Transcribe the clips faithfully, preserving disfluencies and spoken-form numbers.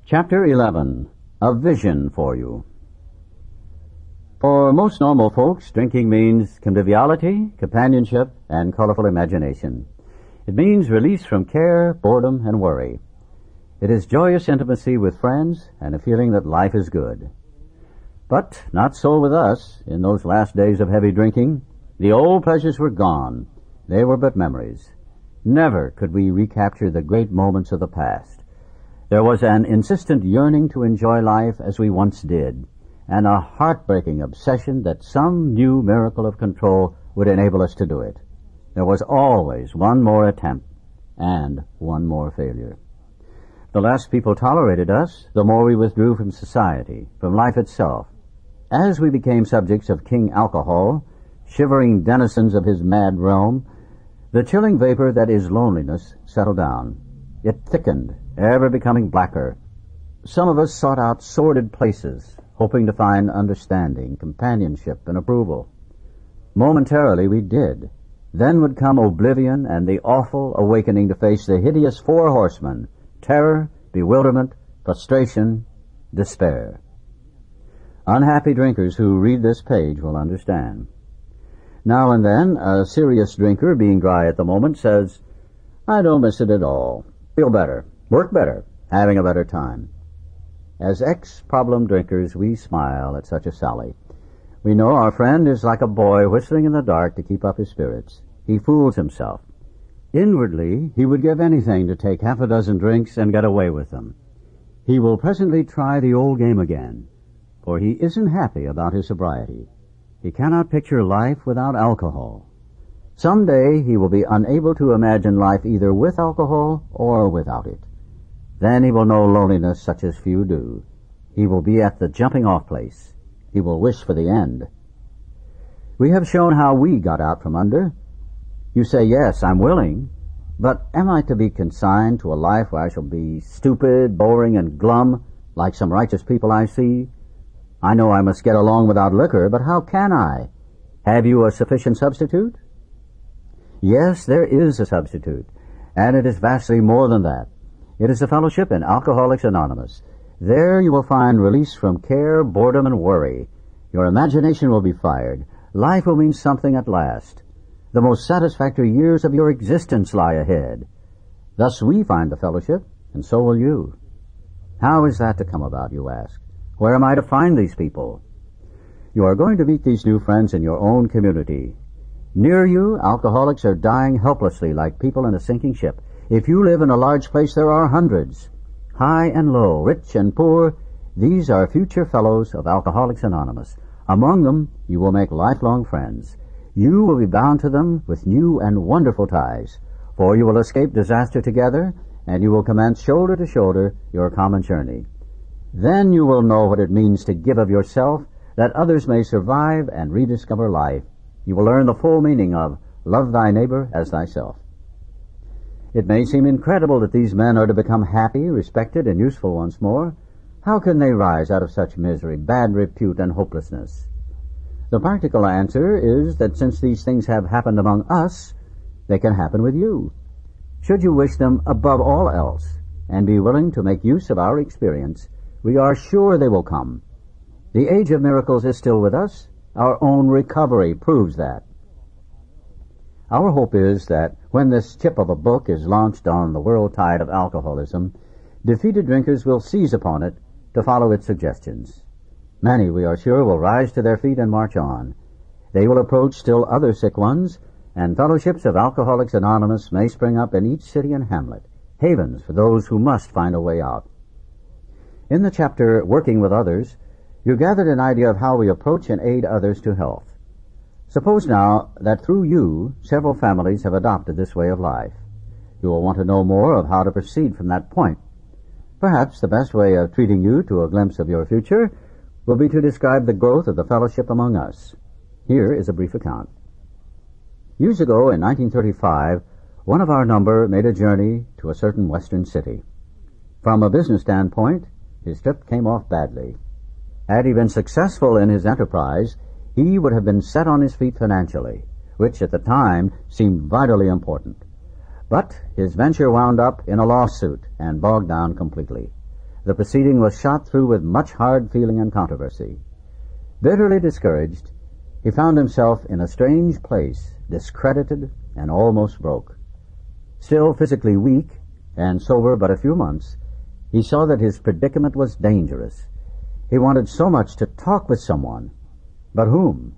Chapter eleven. A Vision for You. For most normal folks, drinking means conviviality, companionship, and colorful imagination. It means release from care, boredom, and worry. It is joyous intimacy with friends and a feeling that life is good. But not so with us. In those last days of heavy drinking, the old pleasures were gone. They were but memories. Never could we recapture the great moments of the past. There was an insistent yearning to enjoy life as we once did, and a heartbreaking obsession that some new miracle of control would enable us to do it. There was always one more attempt and one more failure. The less people tolerated us, the more we withdrew from society, from life itself. As we became subjects of King Alcohol, shivering denizens of his mad realm, the chilling vapor that is loneliness settled down. It thickened, ever becoming blacker. Some of us sought out sordid places, hoping to find understanding, companionship, and approval. Momentarily we did. Then would come oblivion and the awful awakening to face the hideous four horsemen: terror, bewilderment, frustration, despair. Unhappy drinkers who read this page will understand. Now and then, a serious drinker, being dry at the moment, says, "I don't miss it at all. Feel better, work better, having a better time." As ex-problem drinkers, we smile at such a sally. We know our friend is like a boy whistling in the dark to keep up his spirits. He fools himself. Inwardly, he would give anything to take half a dozen drinks and get away with them. He will presently try the old game again, for he isn't happy about his sobriety. He cannot picture life without alcohol. Some day he will be unable to imagine life either with alcohol or without it. Then he will know loneliness such as few do. He will be at the jumping-off place. He will wish for the end. We have shown how we got out from under. You say, "Yes, I'm willing, but am I to be consigned to a life where I shall be stupid, boring, and glum, like some righteous people I see? I know I must get along without liquor, but how can I? Have you a sufficient substitute?" Yes, there is a substitute, and it is vastly more than that. It is a fellowship in Alcoholics Anonymous. There you will find release from care, boredom, and worry. Your imagination will be fired. Life will mean something at last. The most satisfactory years of your existence lie ahead. Thus we find the fellowship, and so will you. How is that to come about, you ask? Where am I to find these people? You are going to meet these new friends in your own community. Near you, alcoholics are dying helplessly like people in a sinking ship. If you live in a large place, there are hundreds. High and low, rich and poor, these are future fellows of Alcoholics Anonymous. Among them, you will make lifelong friends. You will be bound to them with new and wonderful ties, for you will escape disaster together, and you will commence shoulder to shoulder your common journey. Then you will know what it means to give of yourself, that others may survive and rediscover life. You will learn the full meaning of love thy neighbor as thyself. It may seem incredible that these men are to become happy, respected, and useful once more. How can they rise out of such misery, bad repute, and hopelessness? The practical answer is that since these things have happened among us, they can happen with you. Should you wish them above all else, and be willing to make use of our experience, we are sure they will come. The age of miracles is still with us. Our own recovery proves that. Our hope is that when this tip of a book is launched on the world tide of alcoholism, defeated drinkers will seize upon it to follow its suggestions. Many, we are sure, will rise to their feet and march on. They will approach still other sick ones, and fellowships of Alcoholics Anonymous may spring up in each city and hamlet, havens for those who must find a way out. In the chapter Working with Others, you gathered an idea of how we approach and aid others to health. Suppose now that through you, several families have adopted this way of life. You will want to know more of how to proceed from that point. Perhaps the best way of treating you to a glimpse of your future will be to describe the growth of the fellowship among us. Here is a brief account. Years ago, in nineteen thirty-five, one of our number made a journey to a certain western city. From a business standpoint, his trip came off badly. Had he been successful in his enterprise, he would have been set on his feet financially, which at the time seemed vitally important. But his venture wound up in a lawsuit and bogged down completely. the proceeding was shot through with much hard feeling and controversy. Bitterly discouraged, he found himself in a strange place, discredited and almost broke. Still physically weak and sober but a few months, he saw that his predicament was dangerous. He wanted so much to talk with someone, but whom?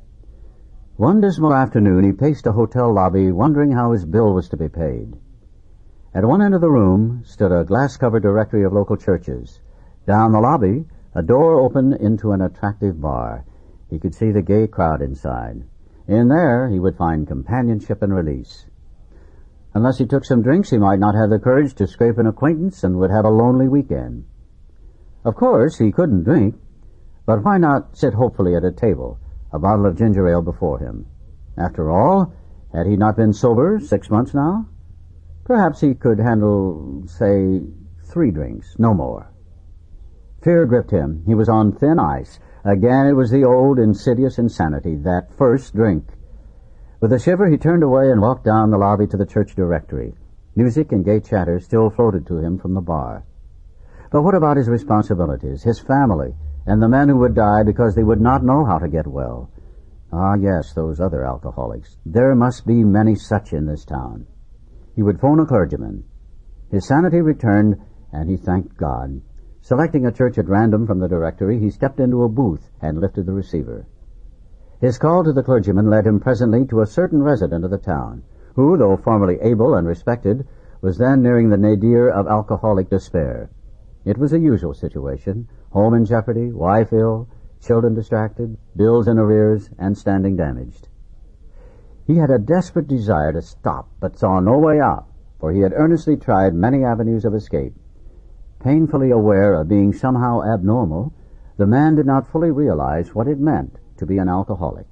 One dismal afternoon he paced a hotel lobby wondering how his bill was to be paid. At one end of the room stood a glass-covered directory of local churches. Down the lobby, a door opened into an attractive bar. He could see the gay crowd inside. In there he would find companionship and release. Unless he took some drinks, he might not have the courage to scrape an acquaintance and would have a lonely weekend. Of course, he couldn't drink, but why not sit hopefully at a table, a bottle of ginger ale before him? After all, had he not been sober six months now? Perhaps he could handle, say, three drinks, no more. Fear gripped him. He was on thin ice. Again it was the old insidious insanity, that first drink. With a shiver he turned away and walked down the lobby to the church directory. Music and gay chatter still floated to him from the bar. But what about his responsibilities, his family, and the men who would die because they would not know how to get well? Ah, yes, those other alcoholics. There must be many such in this town. He would phone a clergyman. His sanity returned, and he thanked God. Selecting a church at random from the directory, he stepped into a booth and lifted the receiver. His call to the clergyman led him presently to a certain resident of the town, who, though formerly able and respected, was then nearing the nadir of alcoholic despair. It was a usual situation: home in jeopardy, wife ill, children distracted, bills in arrears, and standing damaged. He had a desperate desire to stop, but saw no way out, for he had earnestly tried many avenues of escape. Painfully aware of being somehow abnormal, the man did not fully realize what it meant to be an alcoholic.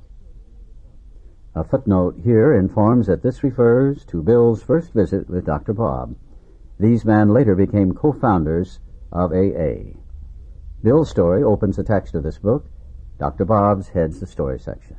A footnote here informs that this refers to Bill's first visit with Doctor Bob. These men later became co-founders of A A. Bill's story opens the text of this book. Doctor Bob's heads the story section.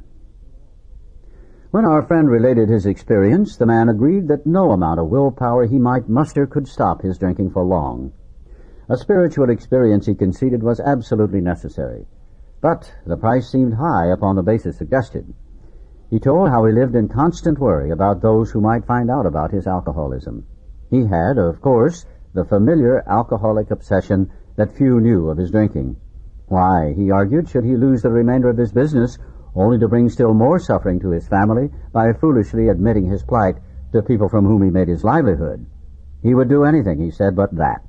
When our friend related his experience, the man agreed that no amount of willpower he might muster could stop his drinking for long. A spiritual experience, he conceded, was absolutely necessary, but the price seemed high upon the basis suggested. He told how he lived in constant worry about those who might find out about his alcoholism. He had, of course, the familiar alcoholic obsession that few knew of his drinking. Why, he argued, should he lose the remainder of his business only to bring still more suffering to his family by foolishly admitting his plight to people from whom he made his livelihood? He would do anything, he said, but that.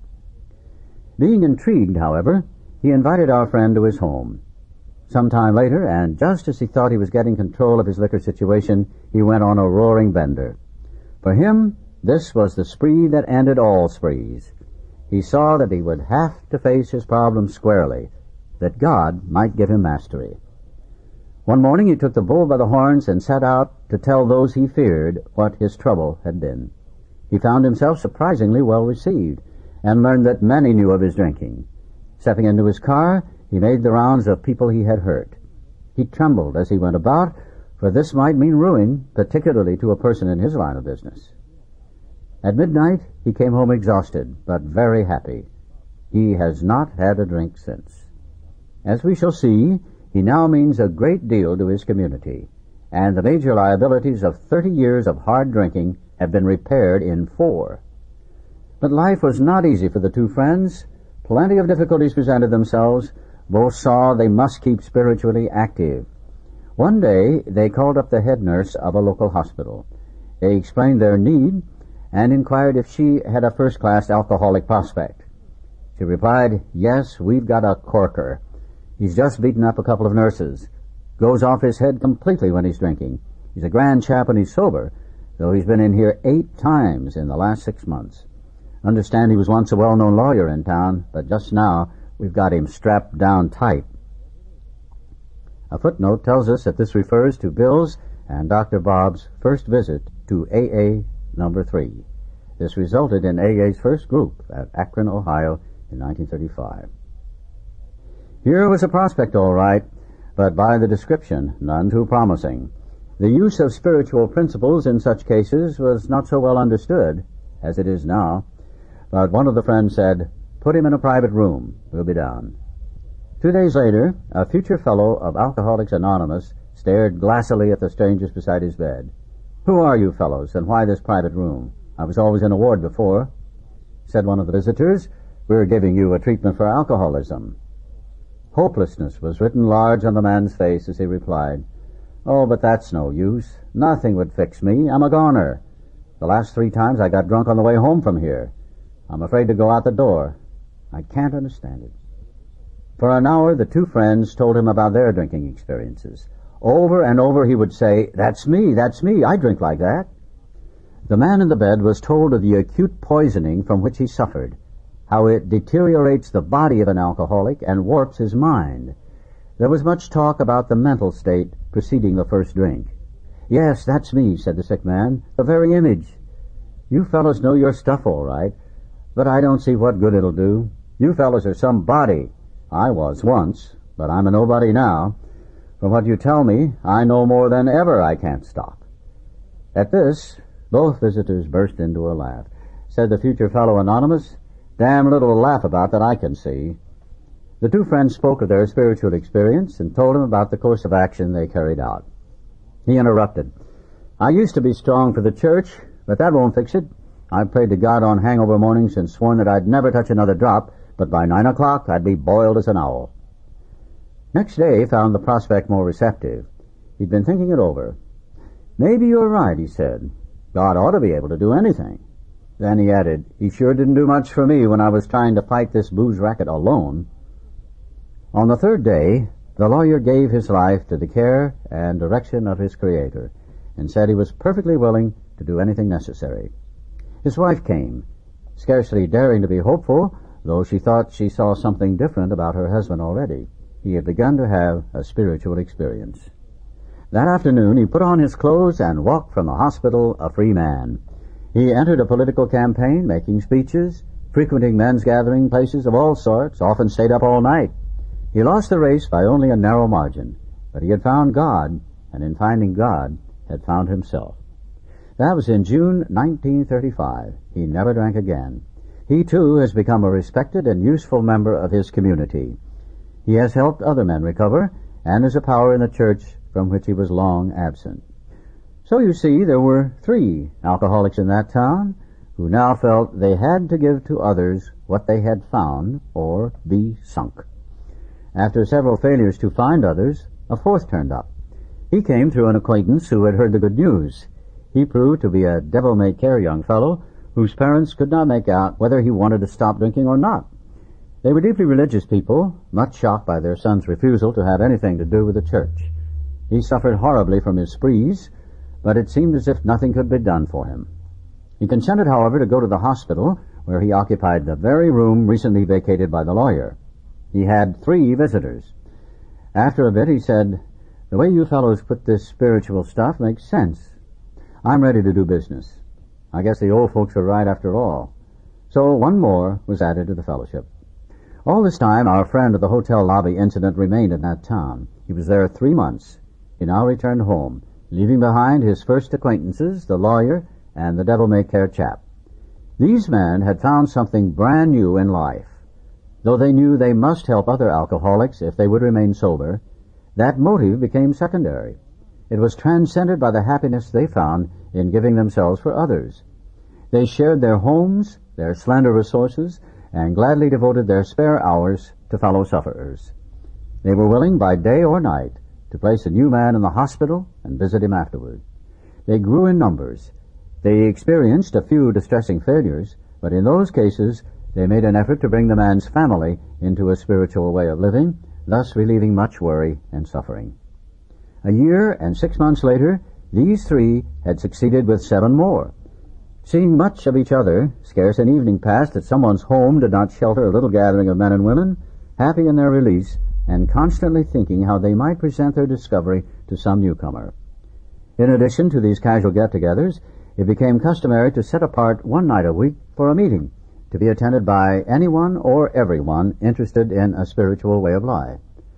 Being intrigued, however, he invited our friend to his home. Some time later, and just as he thought he was getting control of his liquor situation, he went on a roaring bender. For him, this was the spree that ended all sprees. He saw that he would have to face his problem squarely, that God might give him mastery. One morning he took the bull by the horns and set out to tell those he feared what his trouble had been. He found himself surprisingly well received, and learned that many knew of his drinking. Stepping into his car, he made the rounds of people he had hurt. He trembled as he went about, for this might mean ruin, particularly to a person in his line of business. At midnight, he came home exhausted, but very happy. He has not had a drink since. As we shall see, he now means a great deal to his community, and the major liabilities of thirty years of hard drinking have been repaired in four. But life was not easy for the two friends. Plenty of difficulties presented themselves. Both saw they must keep spiritually active. One day they called up the head nurse of a local hospital. They explained their need and inquired if she had a first-class alcoholic prospect. She replied, "Yes, we've got a corker. He's just beaten up a couple of nurses. Goes off his head completely when he's drinking. He's a grand chap when he's sober, though he's been in here eight times in the last six months. Understand he was once a well-known lawyer in town, but just now we've got him strapped down tight." A footnote tells us that this refers to Bill's and Doctor Bob's first visit to A A number three. This resulted in A A's first group at Akron, Ohio in nineteen thirty-five. Here was a prospect, all right, but by the description, none too promising. The use of spiritual principles in such cases was not so well understood as it is now. But one of the friends said, Put him in a private room. We'll be down. Two days later, a future fellow of Alcoholics Anonymous stared glassily at the strangers beside his bed. "Who are you fellows, and why this private room? I was always in a ward before." Said one of the visitors, "We're giving you a treatment for alcoholism." Hopelessness was written large on the man's face as he replied, "Oh, but that's no use. Nothing would fix me. I'm a goner. The last three times I got drunk on the way home from here. I'm afraid to go out the door. I can't understand it." For an hour the two friends told him about their drinking experiences. Over and over he would say, "That's me, that's me. I drink like that." The man in the bed was told of the acute poisoning from which he suffered, how it deteriorates the body of an alcoholic and warps his mind. There was much talk about the mental state preceding the first drink. "Yes, that's me," said the sick man, "the very image. You fellows know your stuff all right, but I don't see what good it'll do. You fellows are somebody. I was once, but I'm a nobody now. From what you tell me, I know more than ever I can't stop." At this, both visitors burst into a laugh. Said the future fellow anonymous, "Damn little to laugh about that I can see." The two friends spoke of their spiritual experience and told him about the course of action they carried out. He interrupted. "I used to be strong for the church, but that won't fix it. I've prayed to God on hangover mornings and sworn that I'd never touch another drop, but by nine o'clock I'd be boiled as an owl." Next day found the prospect more receptive. He'd been thinking it over. "Maybe you're right," he said. "God ought to be able to do anything." Then he added, "He sure didn't do much for me when I was trying to fight this booze racket alone." On the third day, the lawyer gave his life to the care and direction of his Creator and said he was perfectly willing to do anything necessary. His wife came, scarcely daring to be hopeful, though she thought she saw something different about her husband already. He had begun to have a spiritual experience. That afternoon he put on his clothes and walked from the hospital a free man. He entered a political campaign, making speeches, frequenting men's gathering places of all sorts, often stayed up all night. He lost the race by only a narrow margin, but he had found God, and in finding God, had found himself. That was in June nineteen thirty-five. He never drank again. He, too, has become a respected and useful member of his community. He has helped other men recover, and is a power in the church from which he was long absent. So you see, there were three alcoholics in that town who now felt they had to give to others what they had found, or be sunk. After several failures to find others, a fourth turned up. He came through an acquaintance who had heard the good news. He proved to be a devil-may-care young fellow whose parents could not make out whether he wanted to stop drinking or not. They were deeply religious people, much shocked by their son's refusal to have anything to do with the church. He suffered horribly from his sprees, but it seemed as if nothing could be done for him. He consented, however, to go to the hospital, where he occupied the very room recently vacated by the lawyer. He had three visitors. After a bit he said, "The way you fellows put this spiritual stuff makes sense. I'm ready to do business. I guess the old folks are right after all." So one more was added to the fellowship. All this time our friend of the hotel lobby incident remained in that town. He was there three months. He now returned home, leaving behind his first acquaintances, the lawyer and the devil-may-care chap. These men had found something brand new in life. Though they knew they must help other alcoholics if they would remain sober, that motive became secondary. It was transcended by the happiness they found in giving themselves for others. They shared their homes, their slender resources, and gladly devoted their spare hours to fellow sufferers. They were willing by day or night to place a new man in the hospital and visit him afterward. They grew in numbers. They experienced a few distressing failures, but in those cases they made an effort to bring the man's family into a spiritual way of living, thus relieving much worry and suffering. A year and six months later, these three had succeeded with seven more. Seeing much of each other, scarce an evening passed that someone's home did not shelter a little gathering of men and women, happy in their release, and constantly thinking how they might present their discovery to some newcomer. In addition to these casual get-togethers, it became customary to set apart one night a week for a meeting, to be attended by anyone or everyone interested in a spiritual way of life.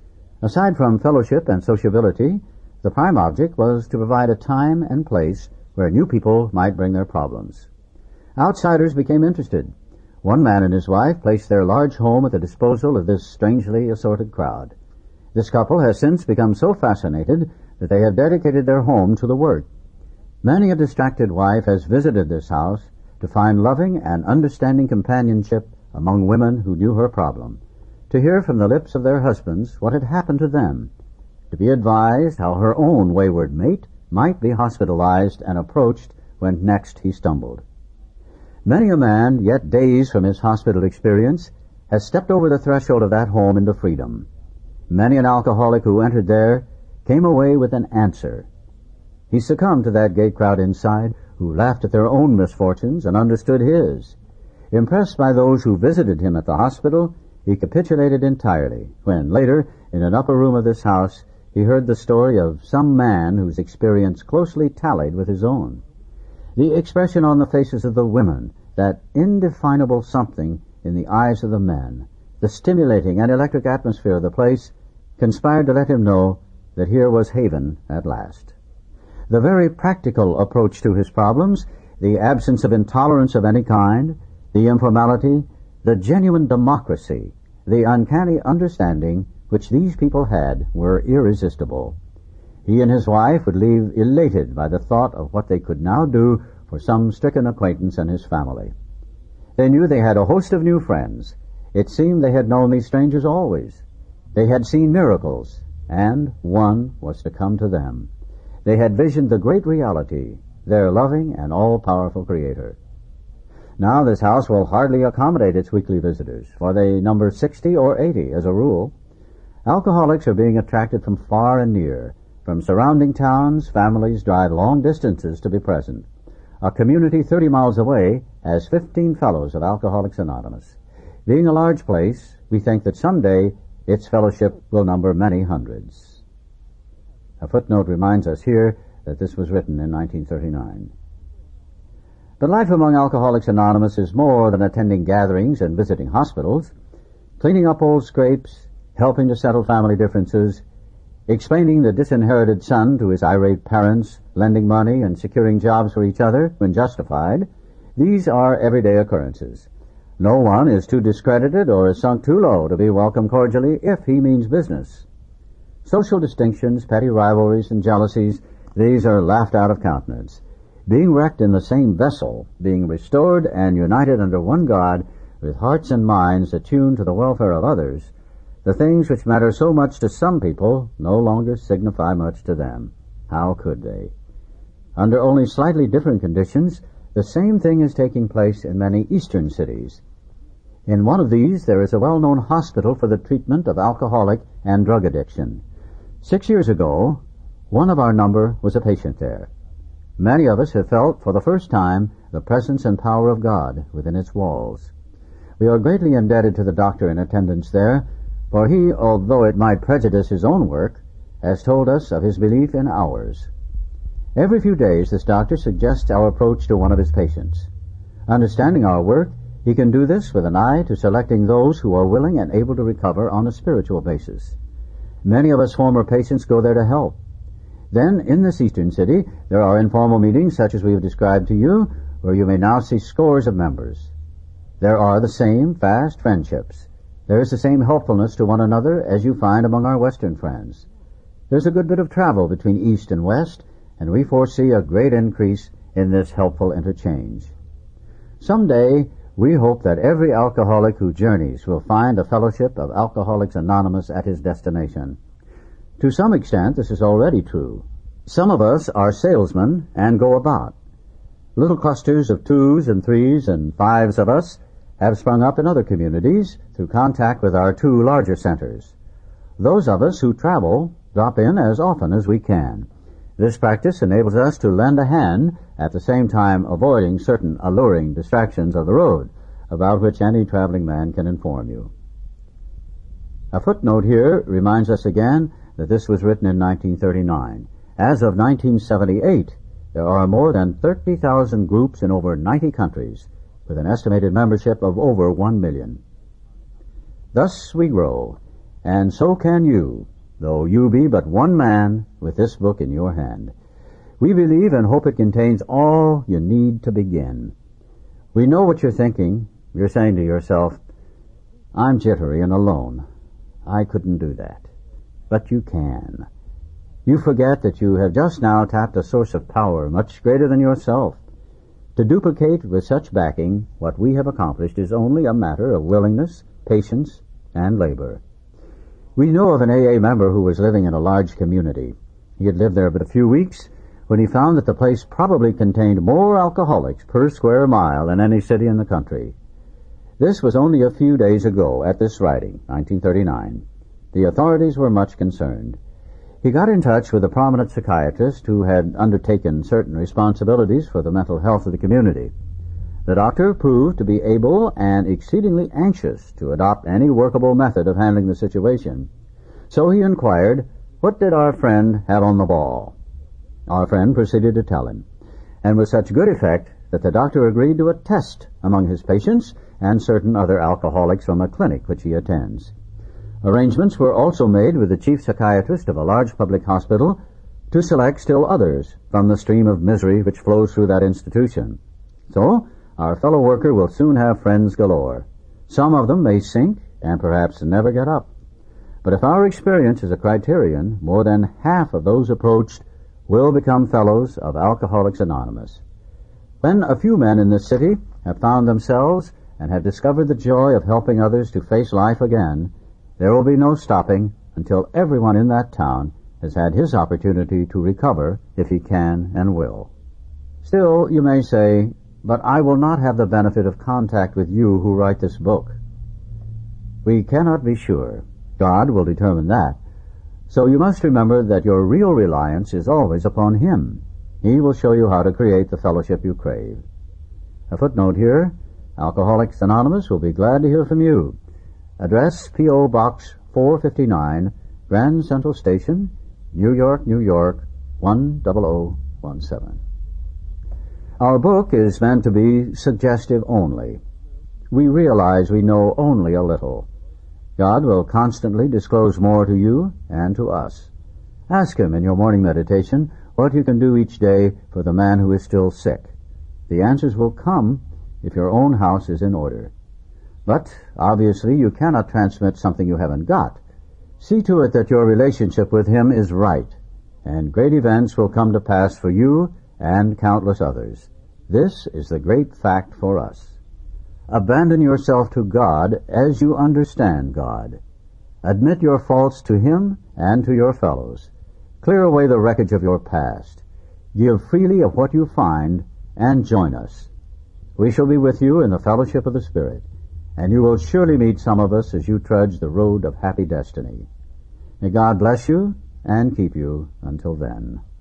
Aside from fellowship and sociability, the prime object was to provide a time and place where new people might bring their problems. Outsiders became interested. One man and his wife placed their large home at the disposal of this strangely assorted crowd. This couple has since become so fascinated that they have dedicated their home to the work. Many a distracted wife has visited this house to find loving and understanding companionship among women who knew her problem, to hear from the lips of their husbands what had happened to them, to be advised how her own wayward mate might be hospitalized and approached when next he stumbled. Many a man, yet days from his hospital experience, has stepped over the threshold of that home into freedom. Many an alcoholic who entered there came away with an answer. He succumbed to that gay crowd inside who laughed at their own misfortunes and understood his. Impressed by those who visited him at the hospital, he capitulated entirely when, later, in an upper room of this house, he heard the story of some man whose experience closely tallied with his own. The expression on the faces of the women, that indefinable something in the eyes of the men, the stimulating and electric atmosphere of the place, conspired to let him know that here was haven at last. The very practical approach to his problems, the absence of intolerance of any kind, the informality, the genuine democracy, the uncanny understanding which these people had were irresistible. He and his wife would leave elated by the thought of what they could now do for some stricken acquaintance and his family. They knew they had a host of new friends. It seemed they had known these strangers always. They had seen miracles, and one was to come to them. They had visioned the great reality, their loving and all-powerful Creator. Now this house will hardly accommodate its weekly visitors, for they number sixty or eighty as a rule. Alcoholics are being attracted from far and near. From surrounding towns, families drive long distances to be present. A community thirty miles away has fifteen fellows of Alcoholics Anonymous. Being a large place, we think that someday its fellowship will number many hundreds. A footnote reminds us here that this was written in nineteen thirty-nine. But life among Alcoholics Anonymous is more than attending gatherings and visiting hospitals, cleaning up old scrapes, helping to settle family differences, explaining the disinherited son to his irate parents, lending money and securing jobs for each other when justified. These are everyday occurrences. No one is too discredited or is sunk too low to be welcomed cordially if he means business. Social distinctions, petty rivalries, and jealousies, these are laughed out of countenance. Being wrecked in the same vessel, being restored and united under one God, with hearts and minds attuned to the welfare of others, the things which matter so much to some people no longer signify much to them. How could they? Under only slightly different conditions, the same thing is taking place in many eastern cities. In one of these, there is a well-known hospital for the treatment of alcoholic and drug addiction. Six years ago, one of our number was a patient there. Many of us have felt for the first time the presence and power of God within its walls. We are greatly indebted to the doctor in attendance there, for he, although it might prejudice his own work, has told us of his belief in ours. Every few days this doctor suggests our approach to one of his patients. Understanding our work, he can do this with an eye to selecting those who are willing and able to recover on a spiritual basis. Many of us former patients go there to help. Then, in this eastern city, there are informal meetings such as we have described to you, where you may now see scores of members. There are the same fast friendships. There is the same helpfulness to one another as you find among our Western friends. There's a good bit of travel between East and West, and we foresee a great increase in this helpful interchange. Someday, we hope that every alcoholic who journeys will find a fellowship of Alcoholics Anonymous at his destination. To some extent, this is already true. Some of us are salesmen and go about. Little clusters of twos and threes and fives of us have sprung up in other communities through contact with our two larger centers. Those of us who travel drop in as often as we can. This practice enables us to lend a hand, at the same time avoiding certain alluring distractions of the road, about which any traveling man can inform you. A footnote here reminds us again that this was written in nineteen thirty-nine. As of nineteen seventy-eight, there are more than thirty thousand groups in over ninety countries, with an estimated membership of over one million. Thus we grow, and so can you, though you be but one man with this book in your hand. We believe and hope it contains all you need to begin. We know what you're thinking. You're saying to yourself, I'm jittery and alone. I couldn't do that. But you can. You forget that you have just now tapped a source of power much greater than yourself. To duplicate with such backing what we have accomplished is only a matter of willingness, patience, and labor. We know of an A A member who was living in a large community. He had lived there but a few weeks when he found that the place probably contained more alcoholics per square mile than any city in the country. This was only a few days ago at this writing, nineteen thirty-nine. The authorities were much concerned. He got in touch with a prominent psychiatrist who had undertaken certain responsibilities for the mental health of the community. The doctor proved to be able and exceedingly anxious to adopt any workable method of handling the situation. So he inquired, what did our friend have on the ball? Our friend proceeded to tell him, and with such good effect that the doctor agreed to a test among his patients and certain other alcoholics from a clinic which he attends. Arrangements were also made with the chief psychiatrist of a large public hospital to select still others from the stream of misery which flows through that institution. So, our fellow worker will soon have friends galore. Some of them may sink and perhaps never get up. But if our experience is a criterion, more than half of those approached will become fellows of Alcoholics Anonymous. When a few men in this city have found themselves and have discovered the joy of helping others to face life again, there will be no stopping until everyone in that town has had his opportunity to recover if he can and will. Still, you may say, but I will not have the benefit of contact with you who write this book. We cannot be sure. God will determine that. So you must remember that your real reliance is always upon Him. He will show you how to create the fellowship you crave. A footnote here, Alcoholics Anonymous will be glad to hear from you. Address P O Box four fifty-nine, Grand Central Station, New York, New York, one zero zero one seven. Our book is meant to be suggestive only. We realize we know only a little. God will constantly disclose more to you and to us. Ask Him in your morning meditation what you can do each day for the man who is still sick. The answers will come if your own house is in order. But, obviously, you cannot transmit something you haven't got. See to it that your relationship with Him is right, and great events will come to pass for you and countless others. This is the great fact for us. Abandon yourself to God as you understand God. Admit your faults to Him and to your fellows. Clear away the wreckage of your past. Give freely of what you find, and join us. We shall be with you in the fellowship of the Spirit, and you will surely meet some of us as you trudge the road of happy destiny. May God bless you and keep you until then.